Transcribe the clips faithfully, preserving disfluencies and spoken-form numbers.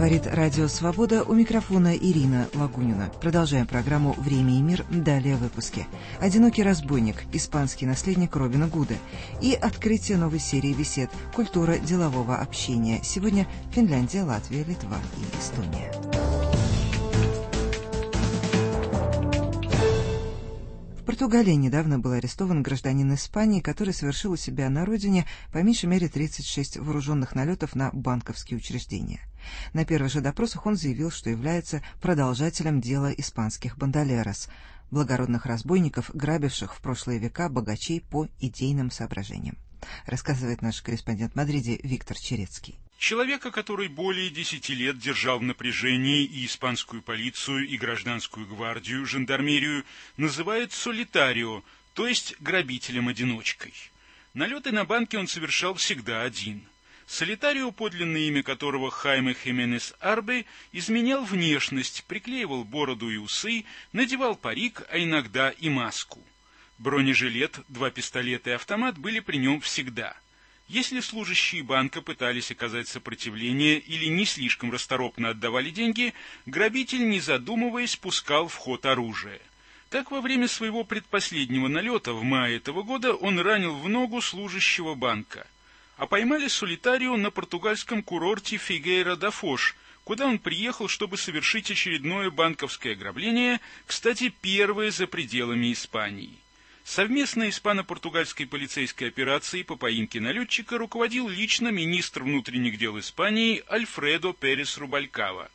Говорит Радио Свобода, у микрофона Ирина Лагунина. Продолжаем программу «Время и мир». Далее в выпуске. «Одинокий разбойник. Испанский наследник Робина Гуда». И открытие новой серии бесед «Культура делового общения». Сегодня Финляндия, Латвия, Литва и Эстония. В Португалии недавно был арестован гражданин Испании, который совершил у себя на родине по меньшей мере тридцать шесть вооруженных налетов на банковские учреждения. На первых же допросах он заявил, что является продолжателем дела испанских бандолерос, благородных разбойников, грабивших в прошлые века богачей по идейным соображениям. Рассказывает наш корреспондент в Мадриде Виктор Черецкий. Человека, который более десяти лет держал в напряжении и испанскую полицию, и гражданскую гвардию, жандармерию, называют солитарио, то есть грабителем-одиночкой. Налеты на банки он совершал всегда один. Солитарио, подлинное имя которого Хайме Хименес Арбе, изменял внешность, приклеивал бороду и усы, надевал парик, а иногда и маску. Бронежилет, два пистолета и автомат были при нем всегда. Если служащие банка пытались оказать сопротивление или не слишком расторопно отдавали деньги, грабитель, не задумываясь, пускал в ход оружие. Так, во время своего предпоследнего налета в мае этого года он ранил в ногу служащего банка. А поймали солитарио на португальском курорте Фигейра-да-Фош, куда он приехал, чтобы совершить очередное банковское ограбление, кстати, первое за пределами Испании. Совместной испано-португальской полицейской операцией по поимке налетчика руководил лично министр внутренних дел Испании Альфредо Перес Рубалькава.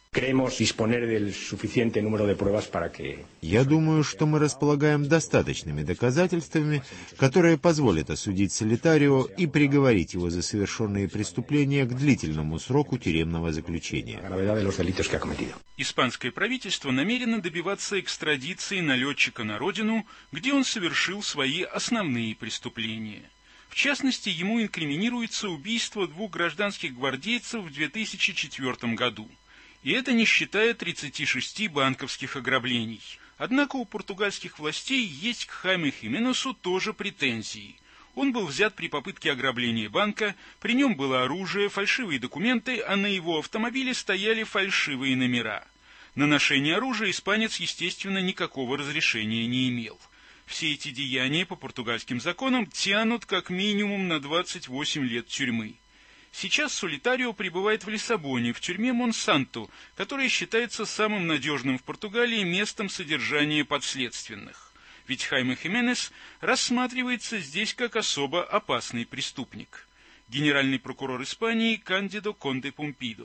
Я думаю, что мы располагаем достаточными доказательствами, которые позволят осудить солитарио и приговорить его за совершенные преступления к длительному сроку тюремного заключения. Испанское правительство намерено добиваться экстрадиции налетчика на родину, где он совершил свои основные преступления. В частности, ему инкриминируется убийство двух гражданских гвардейцев в две тысячи четвёртом году. И это не считая тридцати шести банковских ограблений. Однако у португальских властей есть к Хайме Хименесу тоже претензии. Он был взят при попытке ограбления банка, при нем было оружие, фальшивые документы, а на его автомобиле стояли фальшивые номера. На ношение оружия испанец, естественно, никакого разрешения не имел. Все эти деяния по португальским законам тянут как минимум на двадцать восемь лет тюрьмы. Сейчас солитарио пребывает в Лиссабоне, в тюрьме Монсанто, которая считается самым надежным в Португалии местом содержания подследственных. Ведь Хайме Хименес рассматривается здесь как особо опасный преступник. Генеральный прокурор Испании Кандидо Конде Пумпидо.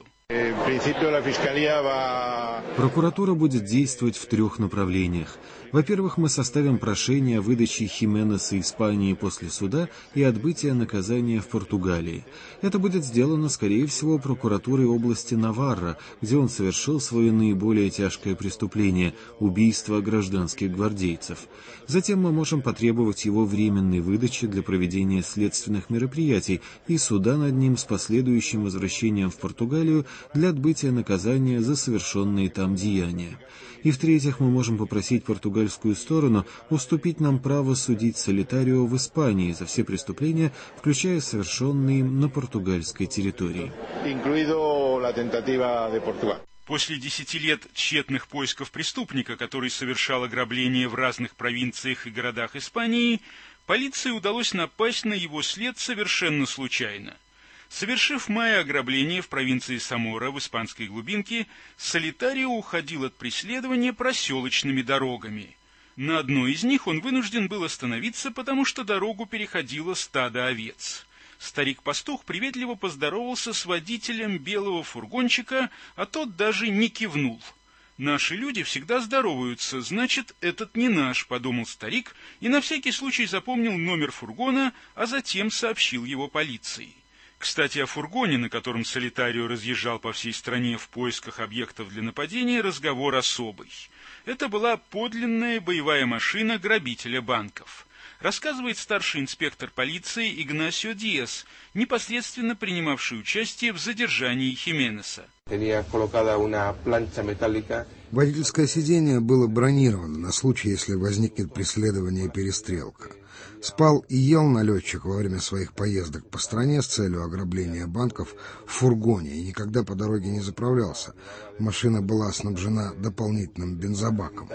Прокуратура будет действовать в трех направлениях. Во-первых, мы составим прошение о выдаче Хименеса Испании после суда и отбытия наказания в Португалии. Это будет сделано, скорее всего, прокуратурой области Наварра, где он совершил свое наиболее тяжкое преступление – убийство гражданских гвардейцев. Затем мы можем потребовать его временной выдачи для проведения следственных мероприятий и суда над ним с последующим возвращением в Португалию для отбытия наказания за совершенные там деяния. И в-третьих, мы можем попросить португальскую сторону уступить нам право судить солитарио в Испании за все преступления, включая совершенные им на португальской территории. После десяти лет тщетных поисков преступника, который совершал ограбления в разных провинциях и городах Испании, полиции удалось напасть на его след совершенно случайно. Совершив в мае ограбление в провинции Самора в испанской глубинке, солитарио уходил от преследования проселочными дорогами. На одной из них он вынужден был остановиться, потому что дорогу переходило стадо овец. Старик-пастух приветливо поздоровался с водителем белого фургончика, а тот даже не кивнул. «Наши люди всегда здороваются, значит, этот не наш», — подумал старик, и на всякий случай запомнил номер фургона, а затем сообщил его полиции. Кстати, о фургоне, на котором солитарио разъезжал по всей стране в поисках объектов для нападения, разговор особый. Это была подлинная боевая машина грабителя банков. Рассказывает старший инспектор полиции Игнасио Диас, непосредственно принимавший участие в задержании Хименеса. Водительское сиденье было бронировано на случай, если возникнет преследование и перестрелка. Спал и ел налетчик во время своих поездок по стране с целью ограбления банков в фургоне и никогда по дороге не заправлялся. Машина была снабжена дополнительным бензобаком.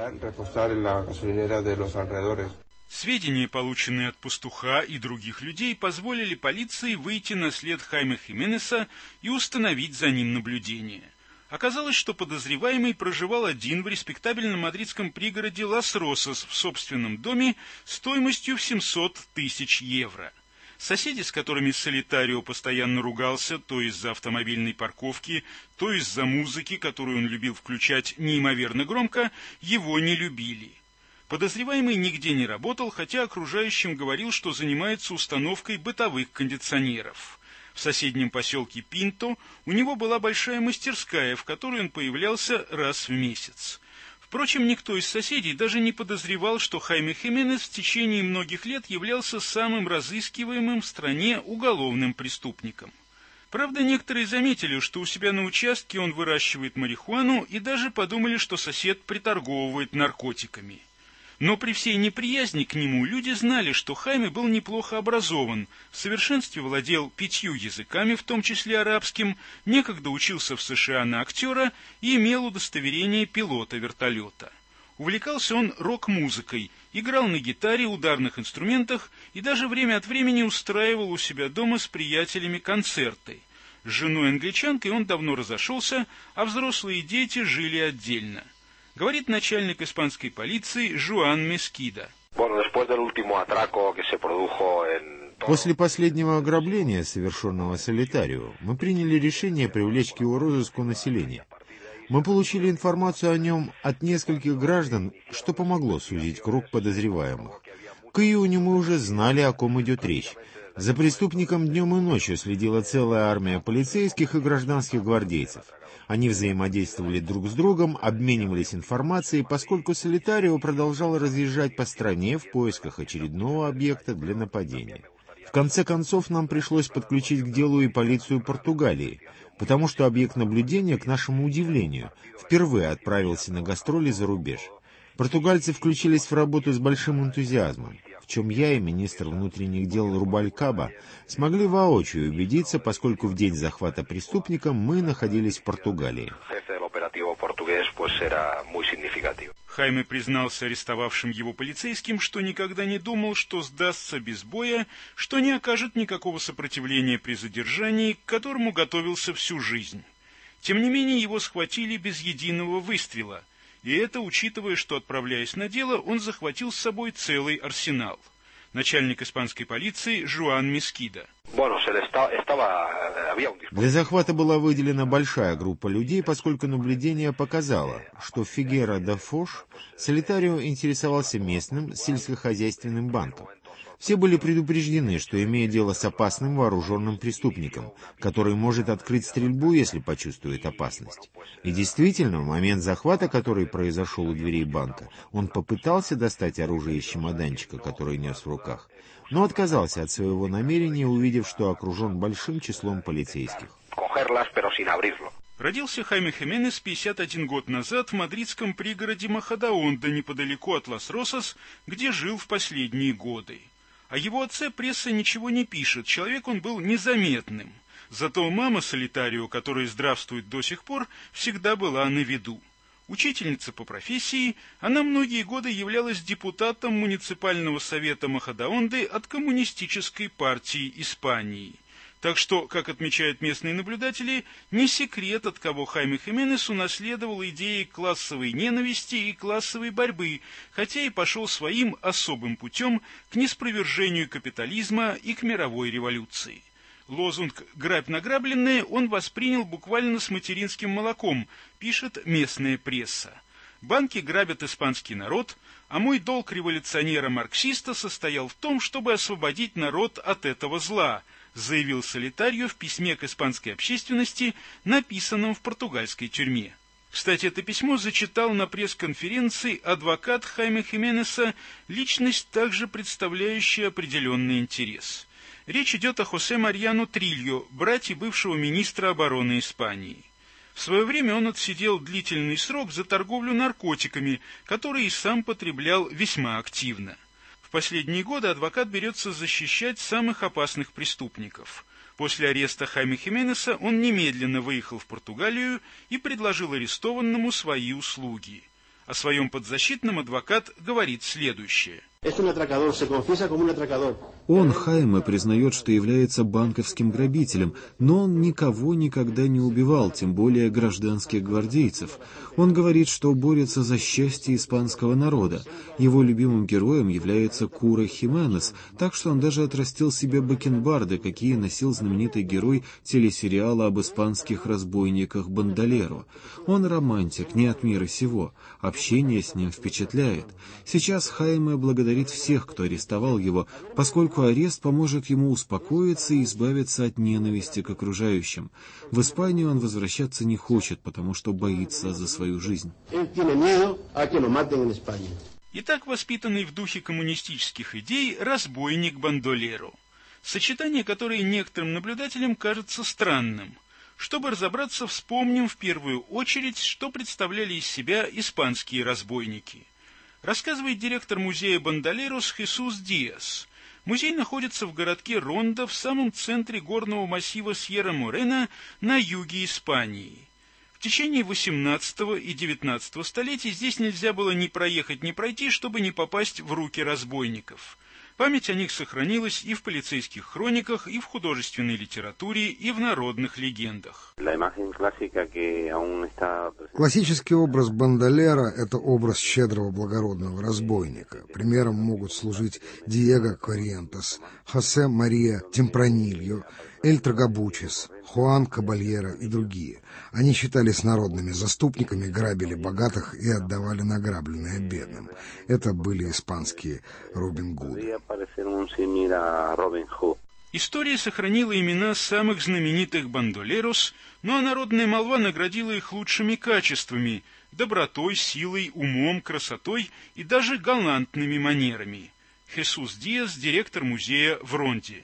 Сведения, полученные от пастуха и других людей, позволили полиции выйти на след Хайме Хименеса и установить за ним наблюдение. Оказалось, что подозреваемый проживал один в респектабельном мадридском пригороде Лас-Росас в собственном доме стоимостью в семьсот тысяч евро. Соседи, с которыми Солитарио постоянно ругался то из-за автомобильной парковки, то из-за музыки, которую он любил включать неимоверно громко, его не любили. Подозреваемый нигде не работал, хотя окружающим говорил, что занимается установкой бытовых кондиционеров. В соседнем поселке Пинто у него была большая мастерская, в которой он появлялся раз в месяц. Впрочем, никто из соседей даже не подозревал, что Хайме Хименес в течение многих лет являлся самым разыскиваемым в стране уголовным преступником. Правда, некоторые заметили, что у себя на участке он выращивает марихуану, и даже подумали, что сосед приторговывает наркотиками. Но при всей неприязни к нему люди знали, что Хайме был неплохо образован, в совершенстве владел пятью языками, в том числе арабским, некогда учился в США на актера и имел удостоверение пилота вертолета. Увлекался он рок-музыкой, играл на гитаре, ударных инструментах и даже время от времени устраивал у себя дома с приятелями концерты. С женой-англичанкой он давно разошелся, а взрослые дети жили отдельно. Говорит начальник испанской полиции Жуан Мескида. После последнего ограбления, совершенного Солитарио, мы приняли решение привлечь к его розыску население. Мы получили информацию о нем от нескольких граждан, что помогло сузить круг подозреваемых. К июню мы уже знали, о ком идет речь. За преступником днем и ночью следила целая армия полицейских и гражданских гвардейцев. Они взаимодействовали друг с другом, обменивались информацией, поскольку Солитарио продолжал разъезжать по стране в поисках очередного объекта для нападения. В конце концов, нам пришлось подключить к делу и полицию Португалии, потому что объект наблюдения, к нашему удивлению, впервые отправился на гастроли за рубеж. Португальцы включились в работу с большим энтузиазмом, в чем я и министр внутренних дел Рубалькаба смогли воочию убедиться, поскольку в день захвата преступника мы находились в Португалии. Хайме признался арестовавшим его полицейским, что никогда не думал, что сдастся без боя, что не окажет никакого сопротивления при задержании, к которому готовился всю жизнь. Тем не менее, его схватили без единого выстрела, и это учитывая, что, отправляясь на дело, он захватил с собой целый арсенал. Начальник испанской полиции Жуан Мескида. Для захвата была выделена большая группа людей, поскольку наблюдение показало, что в Фигера-да-Фош Солитарио интересовался местным сельскохозяйственным банком. Все были предупреждены, что имеют дело с опасным вооруженным преступником, который может открыть стрельбу, если почувствует опасность. И действительно, в момент захвата, который произошел у дверей банка, он попытался достать оружие из чемоданчика, который нес в руках, но отказался от своего намерения, увидев, что окружен большим числом полицейских. Родился Хайме Хименес пятьдесят один год назад в мадридском пригороде Махадаонда, неподалеку от Лас-Росас, где жил в последние годы. О его отце пресса ничего не пишет, человек он был незаметным. Зато мама Солитарио, которая здравствует до сих пор, всегда была на виду. Учительница по профессии, она многие годы являлась депутатом муниципального совета Махадаонды от Коммунистической партии Испании. Так что, как отмечают местные наблюдатели, не секрет, от кого Хайме Хименес унаследовал идеи классовой ненависти и классовой борьбы, хотя и пошел своим особым путем к неспровержению капитализма и к мировой революции. Лозунг «Грабь награбленное» он воспринял буквально с материнским молоком, пишет местная пресса. Банки грабят испанский народ, а мой долг революционера-марксиста состоял в том, чтобы освободить народ от этого зла, заявил Солитарио в письме к испанской общественности, написанном в португальской тюрьме. Кстати, это письмо зачитал на пресс-конференции адвокат Хайме Хименеса, личность, также представляющая определенный интерес. Речь идет о Хосе Марьяно Трильо, брате бывшего министра обороны Испании. В свое время он отсидел длительный срок за торговлю наркотиками, который и сам потреблял весьма активно. В В последние годы адвокат берется защищать самых опасных преступников. После ареста Хайме Хименеса он немедленно выехал в Португалию и предложил арестованному свои услуги. О своем подзащитном адвокат говорит следующее. Он, Хайме, признает, что является банковским грабителем, но он никого никогда не убивал, тем более гражданских гвардейцев. Он говорит, что борется за счастье испанского народа. Его любимым героем является Кура Хименес, так что он даже отрастил себе бакенбарды, какие носил знаменитый герой телесериала об испанских разбойниках Бандолеро. Он романтик, не от мира сего. Общение с ним впечатляет. Сейчас Хайме благодарит всех, кто арестовал его, поскольку арест поможет ему успокоиться и избавиться от ненависти к окружающим. В Испанию он возвращаться не хочет, потому что боится за свою жизнь. Итак, воспитанный в духе коммунистических идей разбойник-бандолеро. Сочетание, которое некоторым наблюдателям кажется странным. Чтобы разобраться, вспомним в первую очередь, что представляли из себя испанские разбойники. Рассказывает директор музея Бандолерос Хесус Диас. Музей находится в городке Ронда в самом центре горного массива Сьерра-Морена на юге Испании. В течение восемнадцатого и девятнадцатого столетий здесь нельзя было ни проехать, ни пройти, чтобы не попасть в руки разбойников. Память о них сохранилась и в полицейских хрониках, и в художественной литературе, и в народных легендах. Классический образ бандолера – это образ щедрого благородного разбойника. Примером могут служить Диего Корриентес, Хосе Мария Темпранильо, Эль Трагабучес, Хуан Кабальера и другие. Они считались народными заступниками, грабили богатых и отдавали награбленное бедным. Это были испанские Робин Гуды. История сохранила имена самых знаменитых бандолерос, но а народная молва наградила их лучшими качествами – добротой, силой, умом, красотой и даже галантными манерами. Хесус Диас, директор музея в Ронде.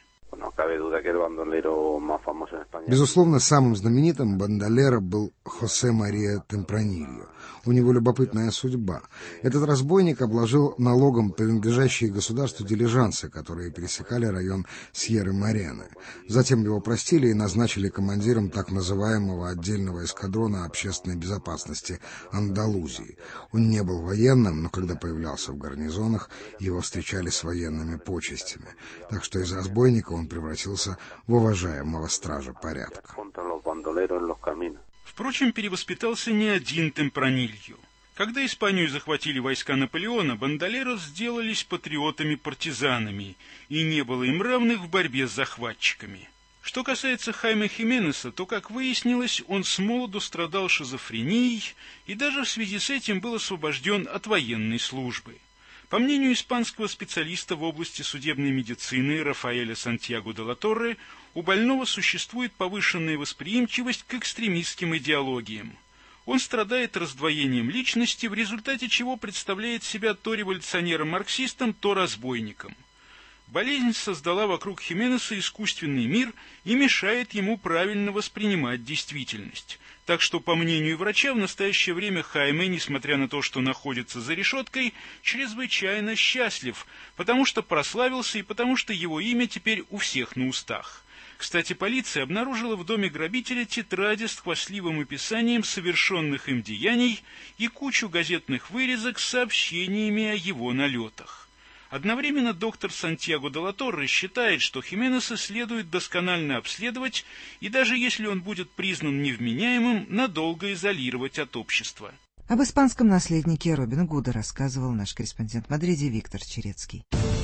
Безусловно, самым знаменитым бандолеро был Хосе Мария Темпранильо. У него любопытная судьба. Этот разбойник обложил налогом принадлежащие государству дилижансы, которые пересекали район Сьерры-Морены. Затем его простили и назначили командиром так называемого отдельного эскадрона общественной безопасности Андалузии. Он не был военным, но когда появлялся в гарнизонах, его встречали с военными почестями. Так что из разбойника он превратился в уважаемого стража порядка. Впрочем, перевоспитался не один Темпранильо. Когда Испанию захватили войска Наполеона, бандолерос сделались патриотами-партизанами, и не было им равных в борьбе с захватчиками. Что касается Хайме Хименеса, то, как выяснилось, он с молоду страдал шизофренией и даже в связи с этим был освобожден от военной службы. По мнению испанского специалиста в области судебной медицины Рафаэля Сантьяго де ла Торре, у больного существует повышенная восприимчивость к экстремистским идеологиям. Он страдает раздвоением личности, в результате чего представляет себя то революционером-марксистом, то разбойником. Болезнь создала вокруг Хименеса искусственный мир и мешает ему правильно воспринимать действительность. Так что, по мнению врача, в настоящее время Хайме, несмотря на то, что находится за решеткой, чрезвычайно счастлив, потому что прославился и потому что его имя теперь у всех на устах. Кстати, полиция обнаружила в доме грабителя тетради с хвастливым описанием совершенных им деяний и кучу газетных вырезок с сообщениями о его налетах. Одновременно доктор Сантьяго де ла Торре считает, что Хименеса следует досконально обследовать и даже если он будет признан невменяемым, надолго изолировать от общества. Об испанском наследнике Робина Гуда рассказывал наш корреспондент в Мадриде Виктор Черецкий.